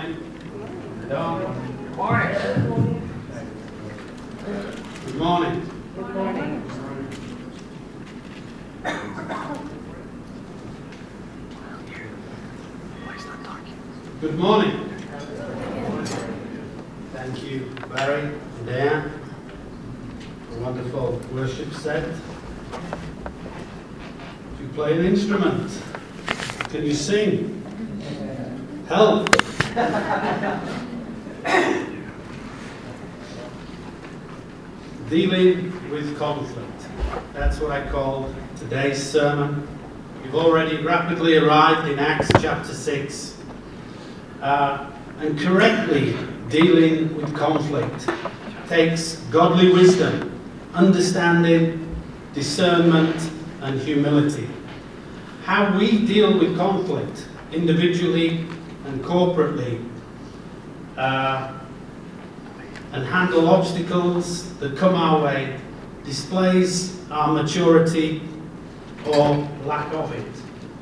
morning. Good morning. Good morning. Good morning. Good morning. Thank you, Barry and Dan, for a wonderful worship set. Do you play an instrument? Can you sing? Help! Dealing with conflict. That's what I called today's sermon. You've already rapidly arrived in Acts chapter 6. And correctly dealing with conflict takes godly wisdom, understanding, discernment, and humility. How we deal with conflict, individually and corporately, and handle obstacles that come our way, displays our maturity or lack of it.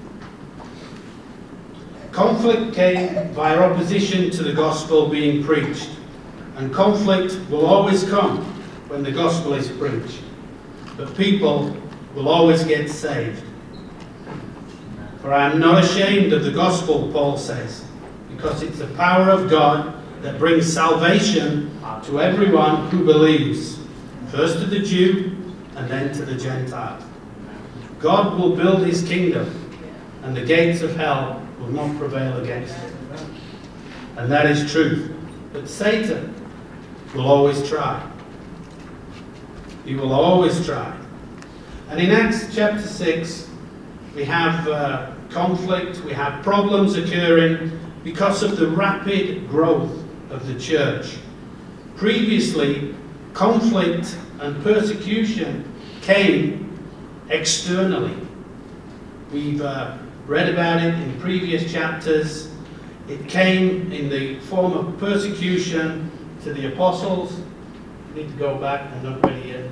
Conflict came via opposition to the gospel being preached, and conflict will always come when the gospel is preached, but people will always get saved. For I am not ashamed of the gospel, Paul says, because it's the power of God that brings salvation to everyone who believes, first to the Jew and then to the Gentile. God will build his kingdom, and the gates of hell will not prevail against it. And that is truth. But Satan will always try. He will always try. And in Acts chapter 6, we have conflict, we have problems occurring because of the rapid growth of the church. Previously, conflict and persecution came externally. We've read about it in previous chapters. It came in the form of persecution to the apostles. I need to go back, I'm not ready yet.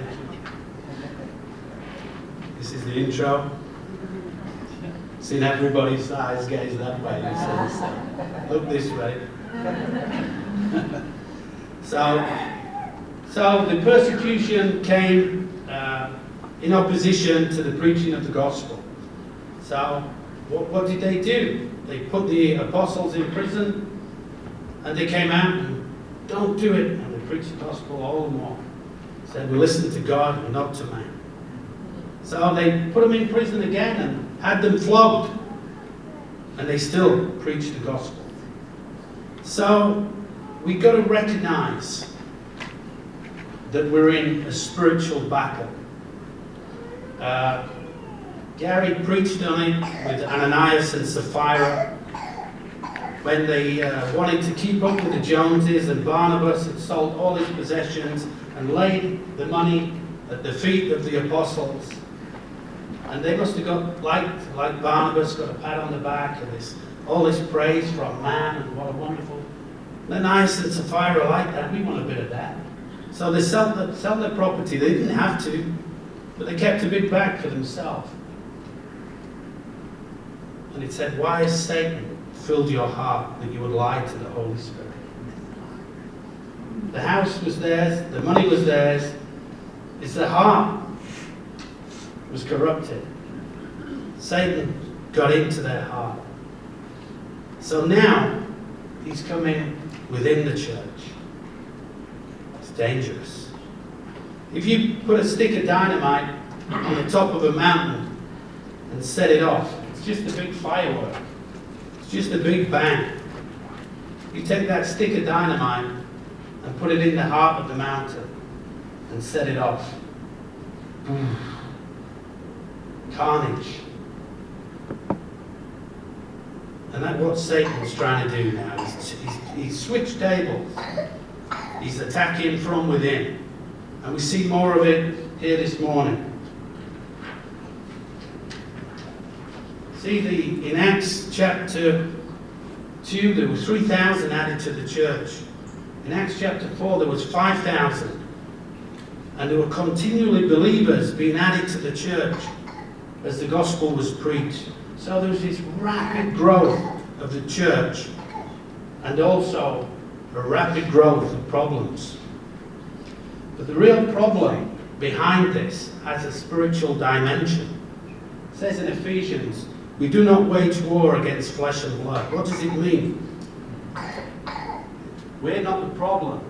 This is the intro. Seen everybody's eyes gaze that way. Look this way. So the persecution came in opposition to the preaching of the gospel. So what did they do? They put the apostles in prison, and they came out and don't do it, and they preached the gospel all the more. Said we listen to God and not to man. So they put them in prison again and had them flogged, and they still preached the gospel. So we've got to recognize that we're in a spiritual battle. Gary preached on it with Ananias and Sapphira when they wanted to keep up with the Joneses, and Barnabas had sold all his possessions and laid the money at the feet of the apostles. And they must have got, like Barnabas, got a pat on the back and all this praise from man, and what a wonderful. Ananias and Sapphira like that. We want a bit of that. So they sell their property. They didn't have to, but they kept a bit back for themselves. And it said, why has Satan filled your heart that you would lie to the Holy Spirit? The house was theirs, the money was theirs. It's their heart was corrupted. Satan got into their heart. So now he's coming within the church. It's dangerous. If you put a stick of dynamite on the top of a mountain and set it off, it's just a big firework. It's just a big bang. You take that stick of dynamite and put it in the heart of the mountain and set it off. Boom. Carnage. And that's what Satan's trying to do now. He's switched tables. He's attacking from within. And we see more of it here this morning. See, in Acts chapter 2, there were 3,000 added to the church. In Acts chapter 4, there was 5,000. And there were continually believers being added to the church as the gospel was preached. So there was this rapid growth of the church. and also a rapid growth of problems. But the real problem behind this has a spiritual dimension. It says in Ephesians, we do not wage war against flesh and blood. What does it mean? We're not the problem.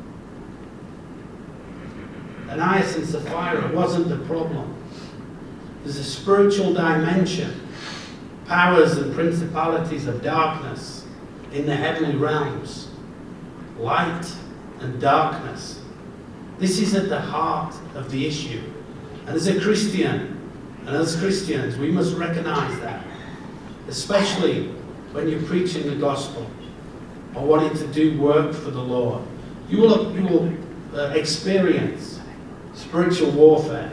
Ananias and Sapphira wasn't the problem. There's a spiritual dimension, powers and principalities of darkness in the heavenly realms, light and darkness. This is at the heart of the issue. And as a Christian, and as Christians, we must recognize that, especially when you're preaching the gospel or wanting to do work for the Lord. You will experience spiritual warfare.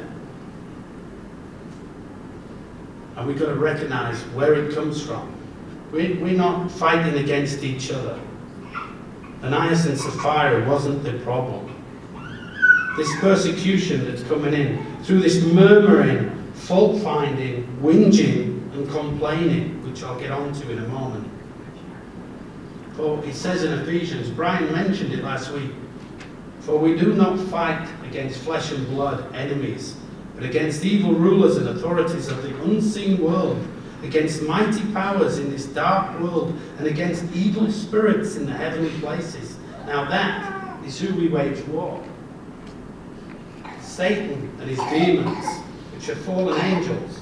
And we've got to recognize where it comes from. We're not fighting against each other. Ananias and Sapphira wasn't the problem. This persecution that's coming in, through this murmuring, fault-finding, whinging and complaining, which I'll get onto in a moment. For it says in Ephesians, Brian mentioned it last week, for we do not fight against flesh and blood enemies, but against evil rulers and authorities of the unseen world, against mighty powers in this dark world, and against evil spirits in the heavenly places. Now that is who we wage war. Satan and his demons, which are fallen angels.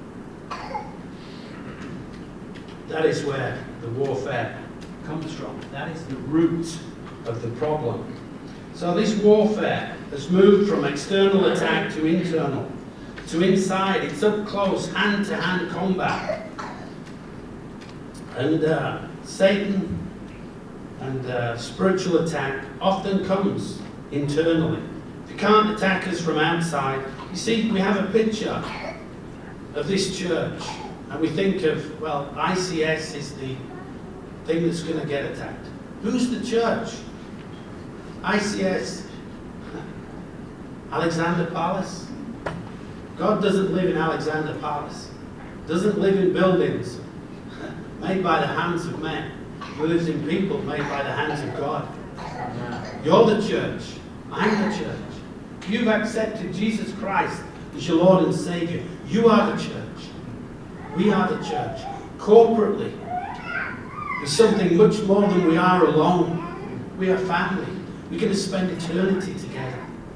That is where the warfare comes from. That is the root of the problem. So this warfare has moved from external attack to internal, to inside. It's up close, hand-to-hand combat. And Satan and spiritual attack often comes internally. If you can't attack us from outside, you see, we have a picture of this church, and we think of, well, ICS is the thing that's going to get attacked. Who's the church? ICS, Alexander Palace. God doesn't live in Alexander Palace. Doesn't live in buildings made by the hands of men. He lives in people made by the hands of God. You're the church. I'm the church. You've accepted Jesus Christ as your Lord and Savior. You are the church. We are the church. Corporately, it's something much more than we are alone. We are family. We're going to spend eternity together.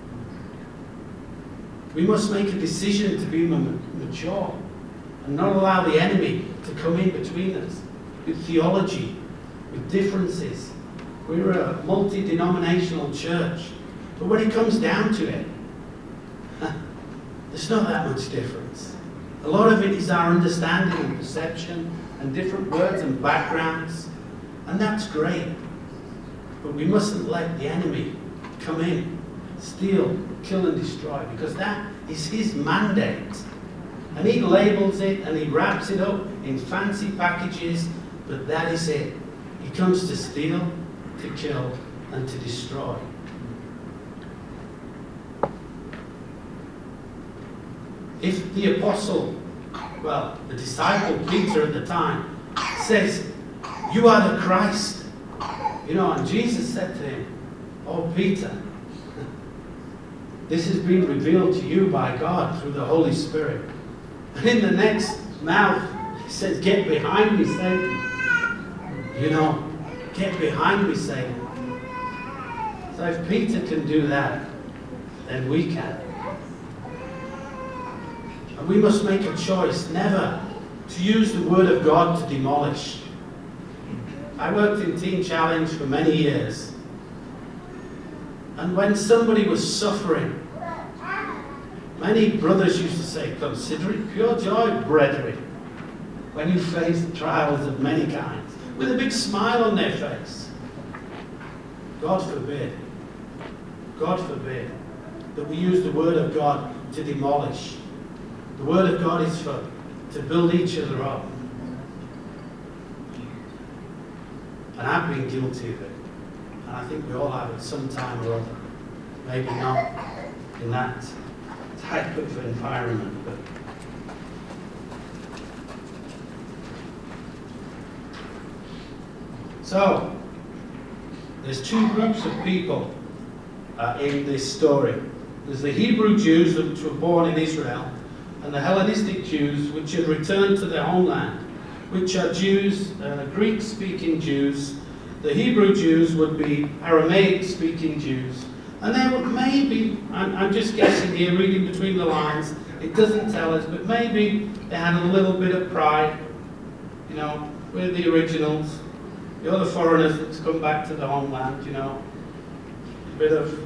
We must make a decision to be mature and not allow the enemy to come in between us with theology, with differences. We're a multi-denominational church. But when it comes down to it, there's not that much difference. A lot of it is our understanding and perception and different words and backgrounds. And that's great. But we mustn't let the enemy come in, steal, kill and destroy, because that is his mandate. And he labels it and he wraps it up in fancy packages, but that is it. He comes to steal, to kill and to destroy. If the apostle, well, the disciple Peter at the time, says, "You are the Christ," and Jesus said to him, "Oh, Peter, this has been revealed to you by God through the Holy Spirit." And in the next mouth, he says, "Get behind me, Satan." Get behind me, Satan. So if Peter can do that, then we can. And we must make a choice never to use the Word of God to demolish. I worked in Teen Challenge for many years. And when somebody was suffering, many brothers used to say, "Consider it pure joy, brethren, when you face trials of many kinds," with a big smile on their face. God forbid that we use the Word of God to demolish. The Word of God is to build each other up. And I've been guilty of it. And I think we all have at some time or other. Maybe not in that type of environment, but so there's two groups of people in this story. There's the Hebrew Jews which were born in Israel, and the Hellenistic Jews which had returned to their homeland, which are Jews, Greek-speaking Jews. The Hebrew Jews would be Aramaic-speaking Jews. And they would maybe, I'm just guessing here, reading between the lines, it doesn't tell us, but maybe they had a little bit of pride. You know, we're the originals. You're the foreigners that's come back to the homeland, you know. A bit of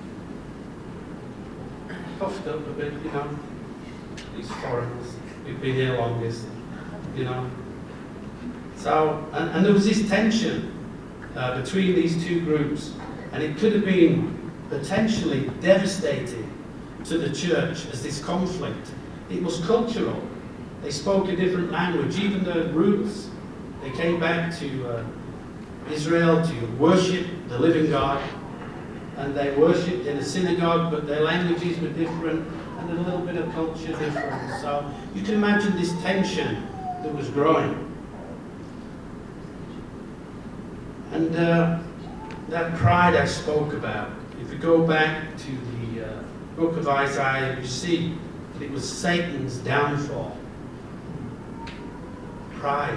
puffed up a bit, you know. These foreigners, we've been here longest, you know. So, and there was this tension between these two groups, and it could have been potentially devastating to the church as this conflict. It was cultural. They spoke a different language, even the roots. They came back to Israel to worship the living God, and they worshipped in a synagogue, but their languages were different, and a little bit of culture difference. So you can imagine this tension that was growing. And that pride I spoke about, if we go back to the book of Isaiah, you see that it was Satan's downfall. Pride.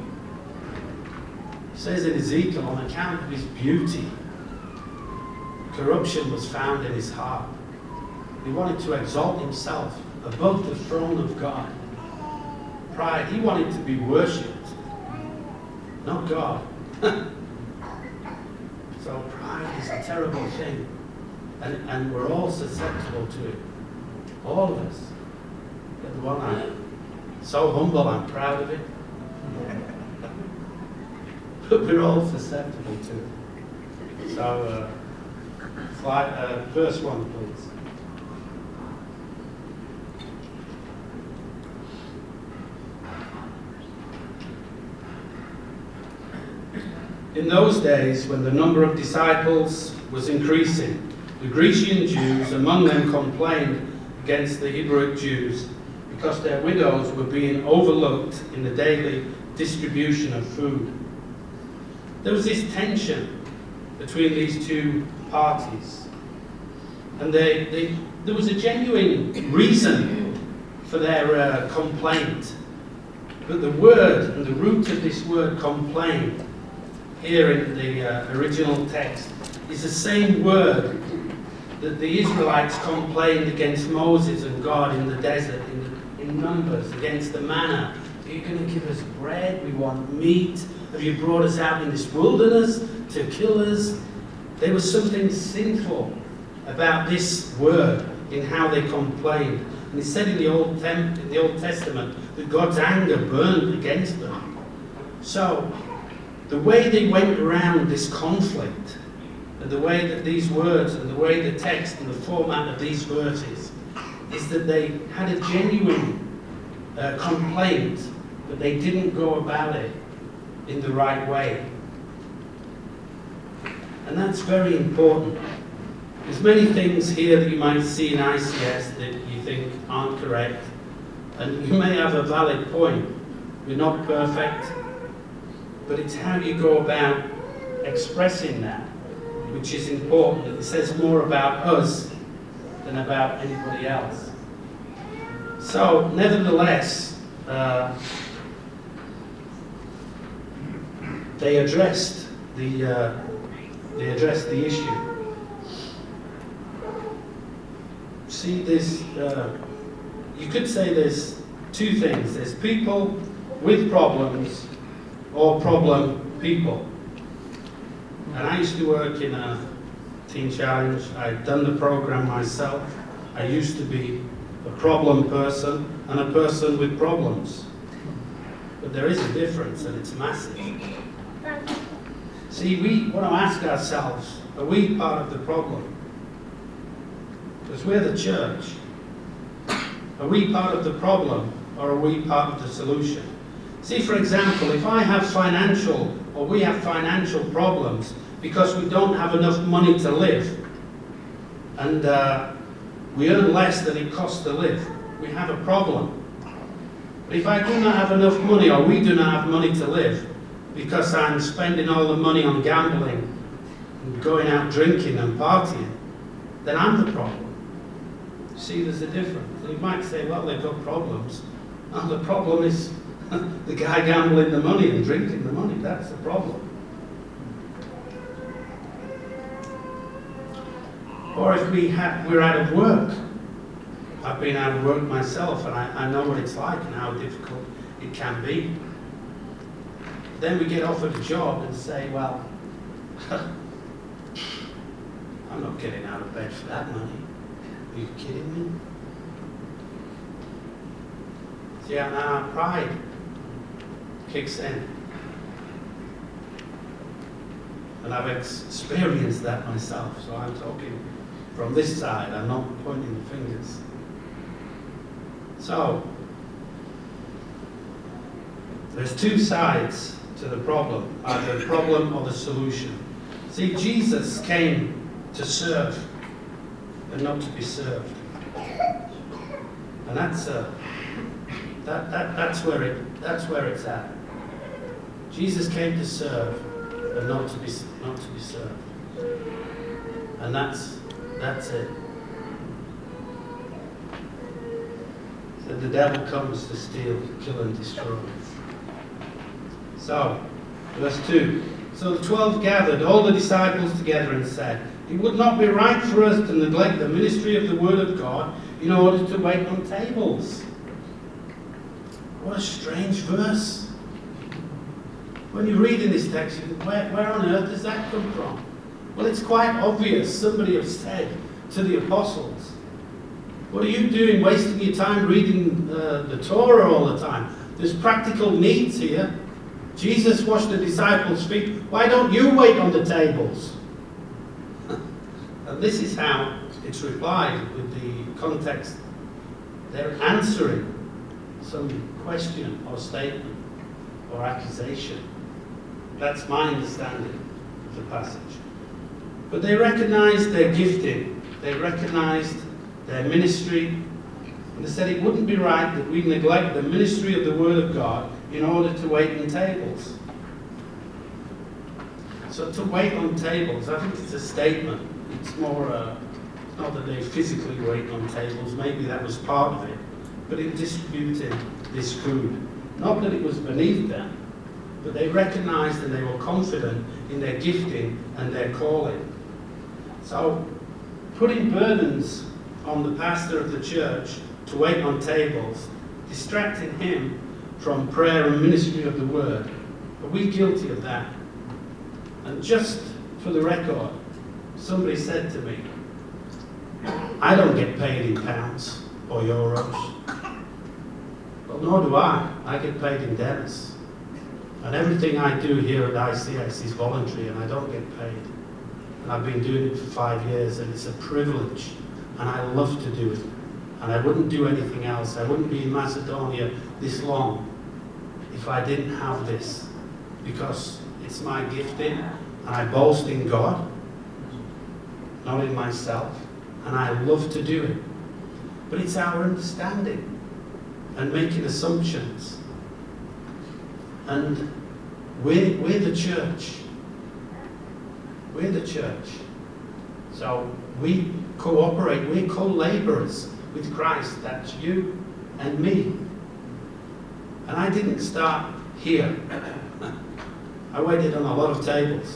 It says in Ezekiel, on account of his beauty, corruption was found in his heart. He wanted to exalt himself above the throne of God. Pride. He wanted to be worshipped, not God. So pride is a terrible thing. And we're all susceptible to it. All of us. Get the one I'm so humble, I'm proud of it. But we're all susceptible to it. So, verse 1, please. In those days, when the number of disciples was increasing, the Grecian Jews among them complained against the Hebrew Jews because their widows were being overlooked in the daily distribution of food. There was this tension between these two parties, and there was a genuine reason for their complaint. But the word and the root of this word complain here in the original text is the same word that the Israelites complained against Moses and God in the desert, in Numbers, against the manna. Are you going to give us bread? We want meat. Have you brought us out in this wilderness to kill us? There was something sinful about this word in how they complained. And it said in the Old Testament that God's anger burned against them. So, the way they went around this conflict, and the way that these words, and the way the text and the format of these verses, is that they had a genuine complaint, but they didn't go about it in the right way. And that's very important. There's many things here that you might see in ICS that you think aren't correct, and you may have a valid point. We're not perfect, but it's how you go about expressing that which is important. It says more about us than about anybody else. So, nevertheless, they addressed the issue. See, this you could say there's two things. There's people with problems or problem people. And I used to work in a Teen Challenge. I'd done the program myself. I used to be a problem person and a person with problems. But there is a difference, and it's massive. See, we want to ask ourselves, are we part of the problem? Because we're the church. Are we part of the problem, or are we part of the solution? See, for example, if I have financial, or we have financial problems because we don't have enough money to live, and we earn less than it costs to live, we have a problem. But if I do not have enough money, or we do not have money to live, because I'm spending all the money on gambling, and going out drinking and partying, then I'm the problem. See, there's a difference. You might say, well, they've got problems. And the problem is the guy gambling the money and drinking the money. That's the problem. Or if we're out of work. I've been out of work myself, and I know what it's like and how difficult it can be. Then we get offered a job and say, well, I'm not getting out of bed for that money. Are you kidding me? See, now pride kicks in. And I've experienced that myself, so I'm talking from this side, I'm not pointing the fingers. So, there's two sides to the problem, either the problem or the solution. See, Jesus came to serve and not to be served. And that's where it's at. Jesus came to serve and not to be served. And that's it. So the devil comes to steal, kill and destroy. So, verse 2. So the 12 gathered all the disciples together and said, it would not be right for us to neglect the ministry of the word of God in order to wait on tables. What a strange verse. When you read in this text, you think, where on earth does that come from? Well, it's quite obvious. Somebody has said to the apostles, what are you doing wasting your time reading the Torah all the time? There's practical needs here. Jesus washed the disciples' feet. Why don't you wait on the tables? And this is how it's replied with the context. They're answering some question or statement or accusation. That's my understanding of the passage. But they recognized their gifting. They recognized their ministry. And they said it wouldn't be right that we neglect the ministry of the Word of God in order to wait on tables. So to wait on tables, I think it's a statement. It's more, not that they physically wait on tables. Maybe that was part of it. But in distributing this food. Not that it was beneath them, but they recognized and they were confident in their gifting and their calling. So, putting burdens on the pastor of the church to wait on tables, distracting him from prayer and ministry of the word, are we guilty of that? And just for the record, somebody said to me, I don't get paid in pounds or euros. Well, nor do I. I get paid in Dennis. And everything I do here at ICS is voluntary and I don't get paid. And I've been doing it for 5 years and it's a privilege. And I love to do it. And I wouldn't do anything else. I wouldn't be in Macedonia this long if I didn't have this. Because it's my gifting and I boast in God, not in myself. And I love to do it. But it's our understanding and making assumptions. And we're the church. We're the church. So we cooperate, we're co-laborers with Christ. That's you and me. And I didn't start here. I waited on a lot of tables.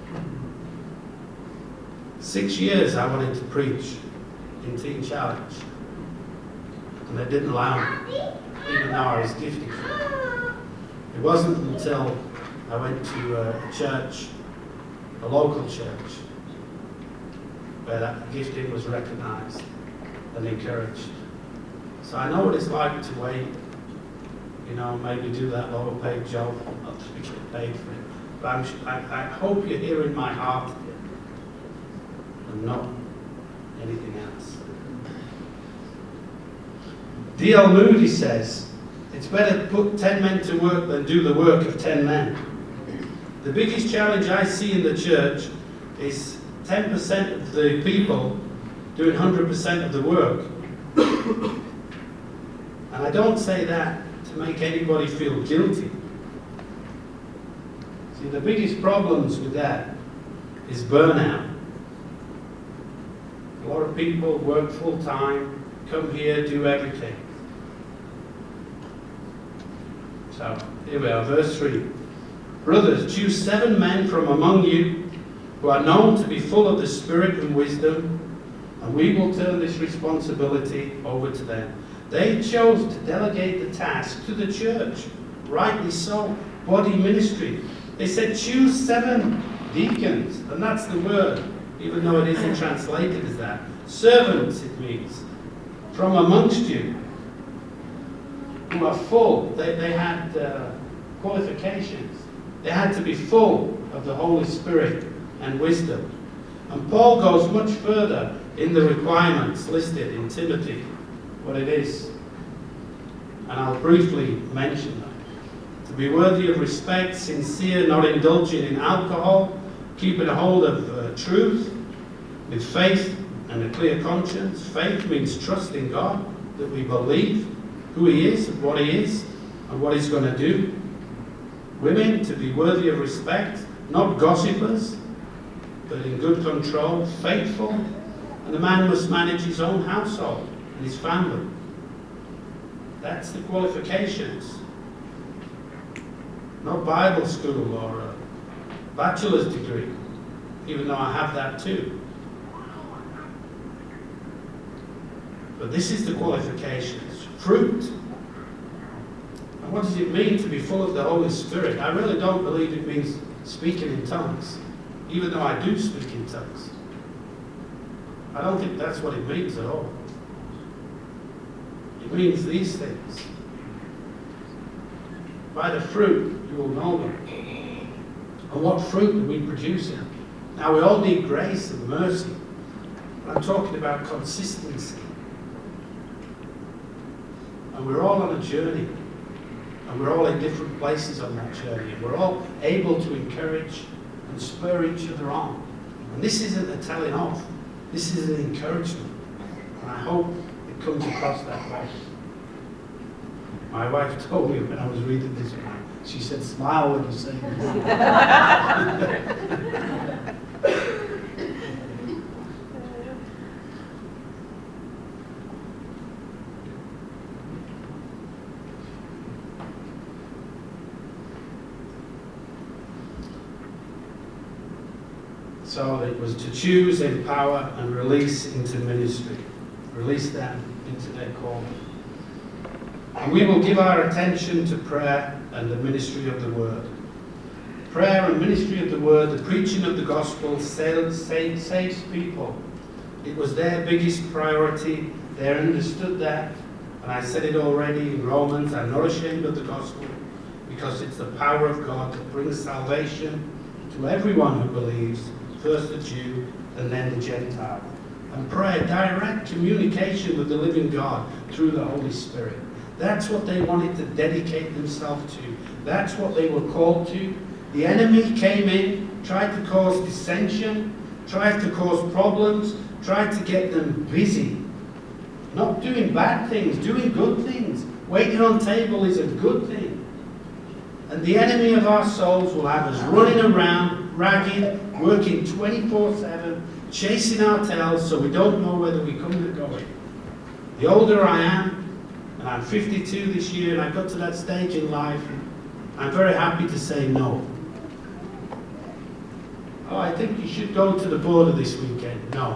6 years I wanted to preach in Teen Challenge. And they didn't allow me, even though I was gifted for it. It wasn't until I went to a church, a local church, where that gifting was recognized and encouraged. So I know what it's like to wait, maybe do that lower paid job, not to get paid for it. But I hope you're hearing my heart here, and not anything else. D.L. Moody says, it's better to put 10 men to work than do the work of 10 men. The biggest challenge I see in the church is 10% of the people doing 100% of the work. And I don't say that to make anybody feel guilty. See, the biggest problems with that is burnout. A lot of people work full time, come here, do everything. So, here we are, verse 3. Brothers, choose 7 men from among you who are known to be full of the Spirit and wisdom, and we will turn this responsibility over to them. They chose to delegate the task to the church. Rightly so. Body ministry. They said, choose 7 deacons, and that's the word, even though it isn't translated as that. Servants, it means, from amongst you, who are full. They had qualifications. They had to be full of the Holy Spirit and wisdom. And Paul goes much further in the requirements listed in Timothy, what it is. And I'll briefly mention them. To be worthy of respect, sincere, not indulging in alcohol, keeping a hold of truth, with faith and a clear conscience. Faith means trust in God, that we believe who He is, and what He is, and what He's going to do. Women, to be worthy of respect, not gossipers, but in good control, faithful, and the man must manage his own household and his family. That's the qualifications. Not Bible school or a bachelor's degree, even though I have that too. But this is the qualifications. Fruit. And what does it mean to be full of the Holy Spirit? I really don't believe it means speaking in tongues, even though I do speak in tongues. I don't think that's what it means at all. It means these things. By the fruit, you will know them. And what fruit are we producing? Now, we all need grace and mercy. But I'm talking about consistency. And we're all on a journey. And we're all in different places on that journey. And we're all able to encourage and spur each other on. And this isn't a telling off. This is an encouragement. And I hope it comes across that way. My wife told me when I was reading this one, she said, smile when you say this. So it was to choose, empower, and release into ministry. Release them into their calling. And we will give our attention to prayer and the ministry of the Word. Prayer and ministry of the Word, the preaching of the gospel, saves people. It was their biggest priority. They understood that. And I said it already in Romans, I'm not ashamed of the gospel, because it's the power of God that brings salvation to everyone who believes, first the Jew and then the Gentile. And prayer, direct communication with the living God through the Holy Spirit. That's what they wanted to dedicate themselves to. That's what they were called to. The enemy came in, tried to cause dissension, tried to cause problems, tried to get them busy. Not doing bad things, doing good things. Waiting on table is a good thing. And the enemy of our souls will have us running around, ragged, working 24/7, chasing our tails so we don't know whether we come or going. The older I am, and I'm 52 this year, and I got to that stage in life, I'm very happy to say no. Oh, I think you should go to the border this weekend. No.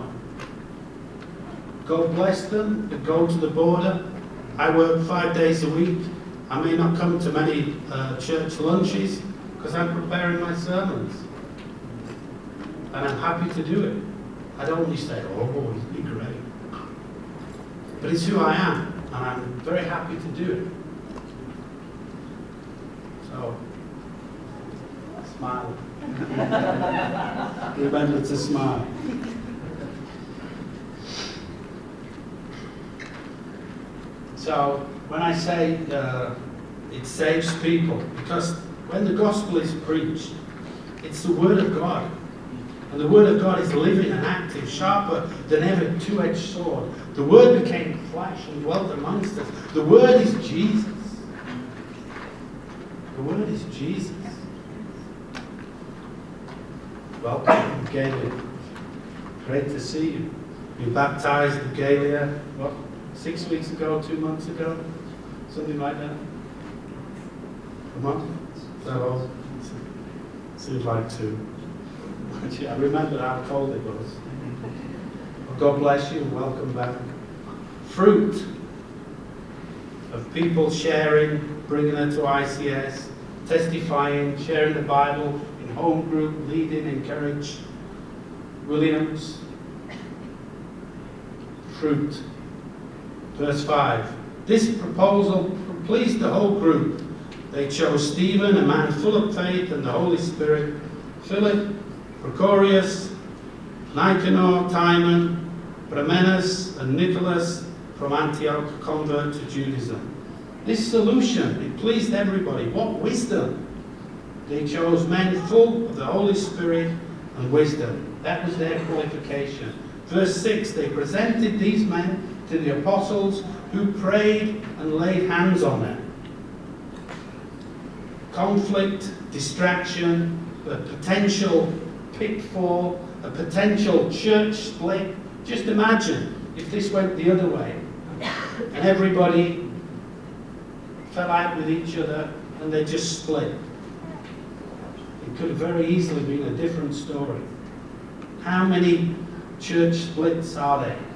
God bless them that go to the border. I work 5 days a week. I may not come to many church lunches because I'm preparing my sermons. And I'm happy to do it. I don't only say, oh, it'd be great. But it's who I am. And I'm very happy to do it. So, smile. Remember to smile. So, when I say it saves people, because when the gospel is preached, it's the Word of God. And the Word of God is living and active, sharper than ever two-edged sword. The Word became flesh and dwelt amongst us. The Word is Jesus. The Word is Jesus. Welcome, Galia. Great to see you. You baptized in Galia, what, 6 weeks ago, 2 months ago? Something like that? A month? Is that all? Seems like 2. I remember how cold it was. Well, God bless you and welcome back. Fruit of people sharing, bringing her to ICS, testifying, sharing the Bible in home group, leading, encourage. Williams. Fruit. Verse 5. This proposal pleased the whole group. They chose Stephen, a man full of faith and the Holy Spirit, Philip, Procorius, Nicanor, Timon, Parmenas, and Nicholas from Antioch, convert to Judaism. This solution, it pleased everybody. What wisdom! They chose men full of the Holy Spirit and wisdom. That was their qualification. Verse 6, they presented these men to the apostles who prayed and laid hands on them. Conflict, distraction, a potential pitfall, a potential church split. Just imagine if this went the other way and everybody fell out with each other and they just split. It could have very easily been a different story. How many church splits are there?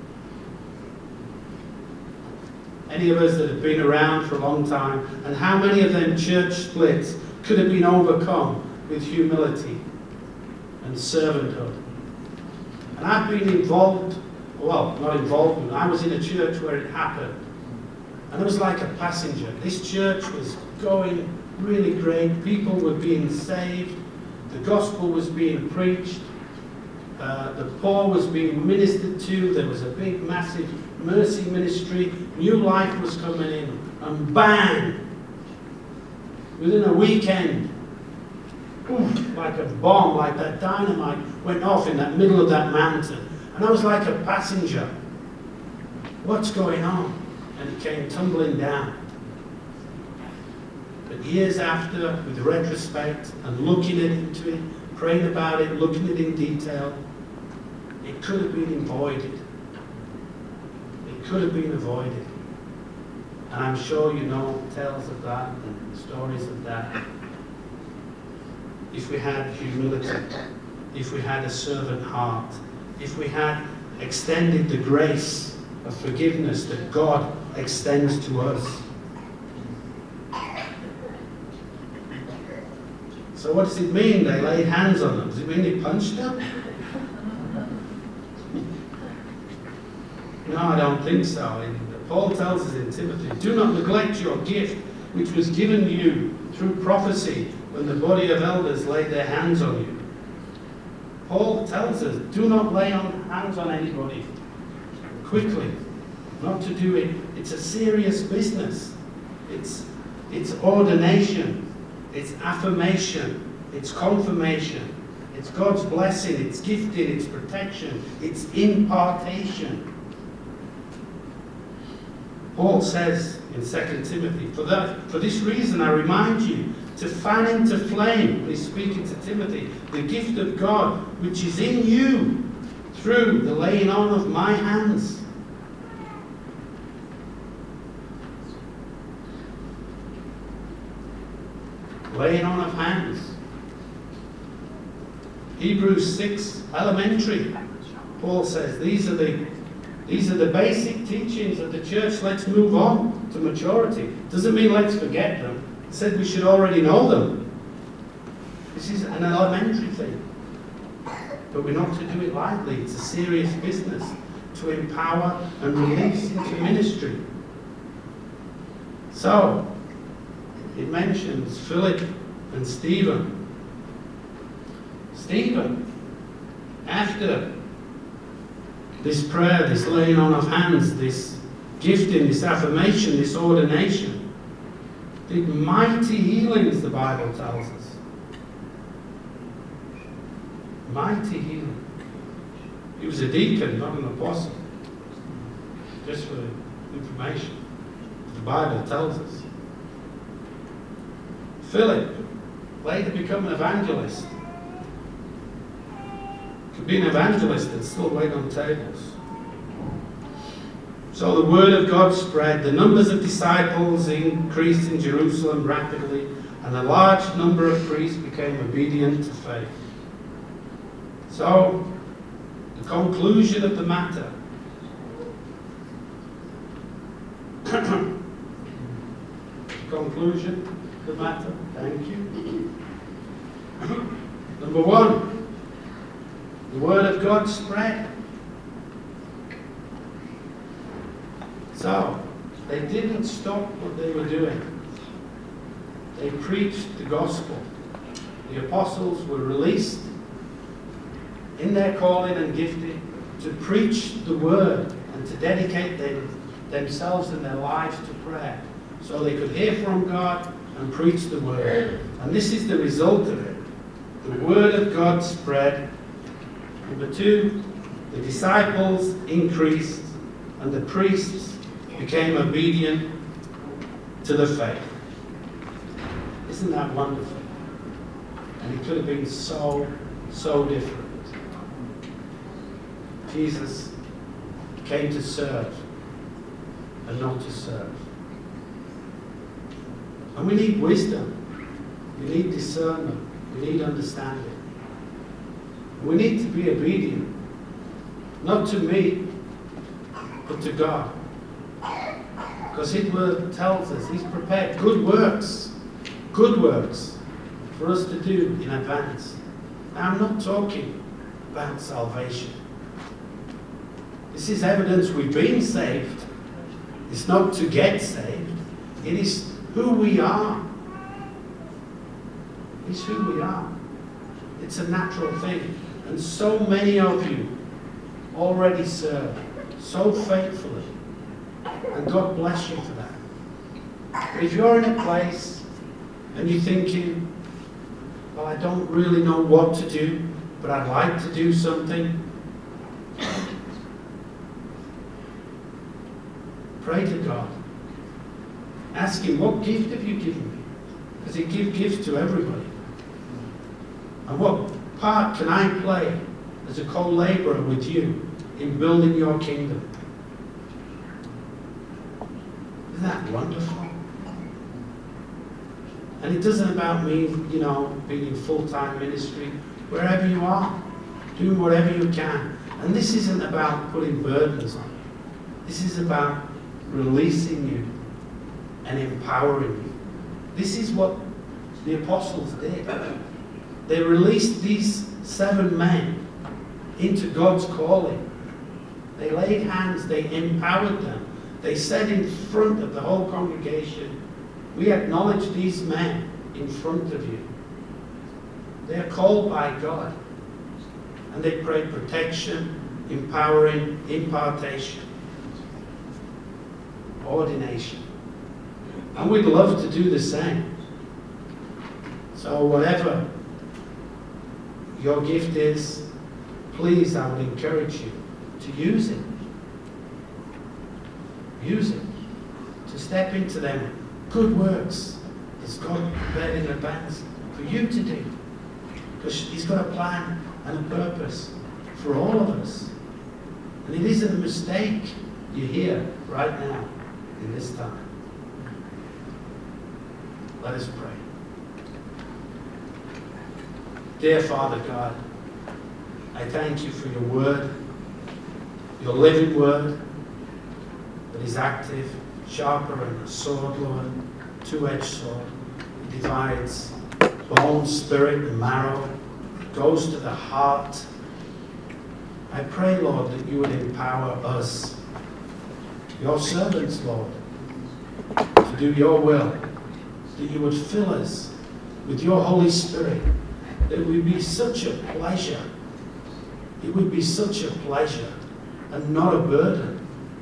Any of us that have been around for a long time, and how many of them church splits could have been overcome with humility and servanthood? And I've been involved, well, not involved, I was in a church where it happened. And it was like a passenger. This church was going really great. People were being saved. The gospel was being preached. The poor was being ministered to. There was a big, massive mercy ministry. New life was coming in. And bang! Within a weekend, oof, like a bomb, like that dynamite went off in that middle of that mountain. And I was like a passenger. What's going on? And it came tumbling down. But years after, with retrospect and looking into it, praying about it, looking at it in detail, it could have been avoided. It could have been avoided. And I'm sure you know tales of that and stories of that. If we had humility, if we had a servant heart, if we had extended the grace of forgiveness that God extends to us. So what does it mean they laid hands on them? Does it mean they punched them? No, I don't think so. Paul tells us in Timothy, do not neglect your gift which was given you through prophecy when the body of elders laid their hands on you. Paul tells us, do not lay hands on anybody quickly. Not to do it. It's a serious business. It's ordination. It's affirmation. It's confirmation. It's God's blessing. It's gifting. It's protection. It's impartation. Paul says in 2 Timothy, for this reason I remind you to fan into flame, when he's speaking to Timothy, the gift of God which is in you through the laying on of my hands. Laying on of hands. Hebrews 6, elementary. Paul says these are the basic teachings of the church. Let's move on to maturity. Doesn't mean let's forget them. It said we should already know them. This is an elementary thing. But we're not to do it lightly. It's a serious business to empower and release into ministry. So, it mentions Philip and Stephen. Stephen, after this prayer, this laying on of hands, this gifting, this affirmation, this ordination, did mighty healings, the Bible tells us. Mighty healing. He was a deacon, not an apostle. Just for information. The Bible tells us. Philip, later become an evangelist. could be an evangelist and still wait on tables. So the word of God spread. The numbers of disciples increased in Jerusalem rapidly, and a large number of priests became obedient to faith. So, the conclusion of the matter. Conclusion of the matter. Thank you. Number one, the word of God spread. So, they didn't stop what they were doing. They preached the gospel. The apostles were released in their calling and gifting to preach the word and to dedicate themselves and their lives to prayer so they could hear from God and preach the word. And this is the result of it. The word of God spread. Number two, the disciples increased and the priests became obedient to the faith. Isn't that wonderful? And it could have been so different. Jesus came to serve and not to serve. And we need wisdom. We need discernment. We need understanding. We need to be obedient. Not to me, but to God. Because His word tells us He's prepared good works for us to do in advance. Now, I'm not talking about salvation. This is evidence we've been saved. It's not to get saved. It is who we are. It's who we are. It's a natural thing. And so many of you already serve so faithfully. And God bless you for that. But if you're in a place and you're thinking, well, I don't really know what to do, but I'd like to do something, pray to God. Ask Him, what gift have you given me? Because He gives gifts to everybody. And what part can I play as a co-laborer with you in building your kingdom? Isn't that wonderful? And it doesn't about me, being in full-time ministry. Wherever you are, doing whatever you can. And this isn't about putting burdens on you. This is about releasing you and empowering you. This is what the apostles did. They released these 7 men into God's calling. They laid hands, they empowered them. They said in front of the whole congregation, we acknowledge these men in front of you. They are called by God. And they pray protection, empowering, impartation, ordination. And we'd love to do the same. So whatever your gift is, please, I would encourage you to use it. Use it to step into them good works that's God prepared in advance for you to do. Because He's got a plan and a purpose for all of us. And it isn't a mistake you're here right now in this time. Let us pray. Dear Father God, I thank you for your word, your living word that is active, sharper than a sword, Lord, two-edged sword. It divides bone, spirit, and marrow, goes to the heart. I pray, Lord, that you would empower us, your servants, Lord, to do your will, that you would fill us with your Holy Spirit, that it would be such a pleasure. It would be such a pleasure and not a burden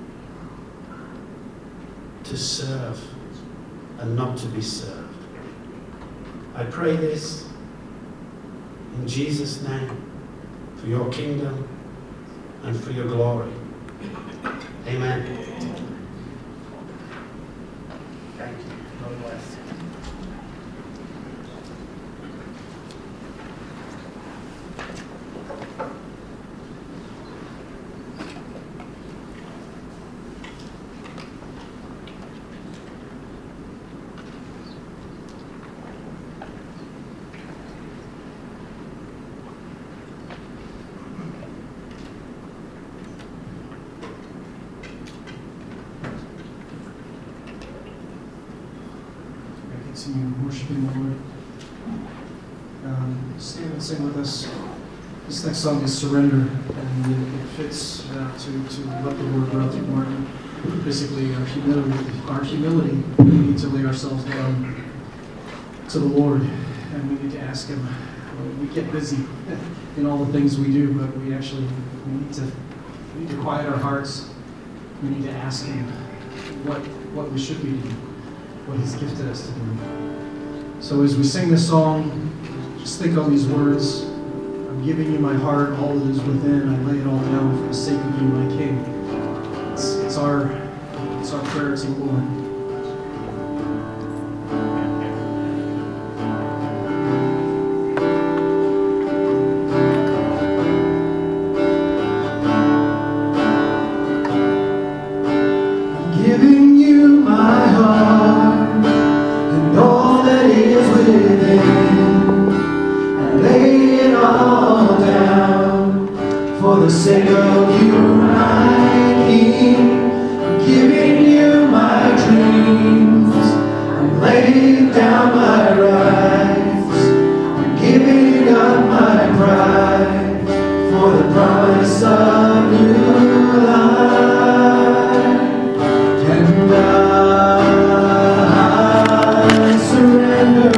to serve and not to be served. I pray this in Jesus' name for your kingdom and for your glory. Amen. Thank you. God bless. continue worshiping the Lord. Stand and sing with us. This next song is Surrender, and it fits to what the Lord wrote through Martin. Basically, our humility, we need to lay ourselves down to the Lord, and we need to ask Him. We get busy in all the things we do, but we need to quiet our hearts. We need to ask Him what we should be doing, what He's gifted us to do. So as we sing this song, just think on these words. I'm giving you my heart, all that is within. I lay it all down for the sake of you, my King. It's our prayer to the Lord. Giving you my heart and all that is within. I lay it all down for the sake of you, my